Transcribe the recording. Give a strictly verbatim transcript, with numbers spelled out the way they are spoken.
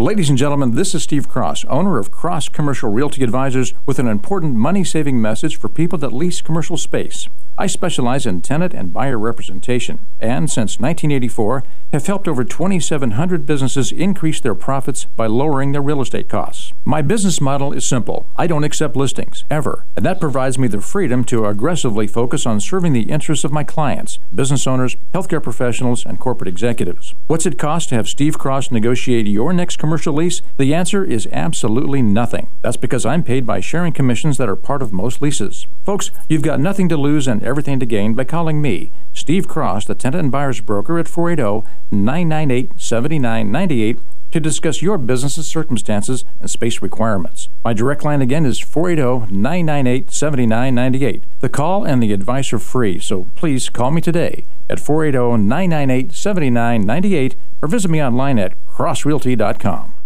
Ladies and gentlemen, this is Steve Cross, owner of Cross Commercial Realty Advisors, with an important money-saving message for people that lease commercial space. I specialize in tenant and buyer representation, and since nineteen eighty-four, have helped over twenty-seven hundred businesses increase their profits by lowering their real estate costs. My business model is simple. I don't accept listings, ever, and that provides me the freedom to aggressively focus on serving the interests of my clients, business owners, healthcare professionals, and corporate executives. What's it cost to have Steve Cross negotiate your next commercial lease? The answer is absolutely nothing. That's because I'm paid by sharing commissions that are part of most leases. Folks, you've got nothing to lose and everything to gain by calling me, Steve Cross, the tenant and buyer's broker, at four eight zero, nine nine eight, seven nine nine eight to discuss your business's circumstances and space requirements. My direct line again is four eight zero, nine nine eight, seven nine nine eight. The call and the advice are free, so please call me today at four eight zero, nine nine eight, seven nine nine eight or visit me online at cross realty dot com.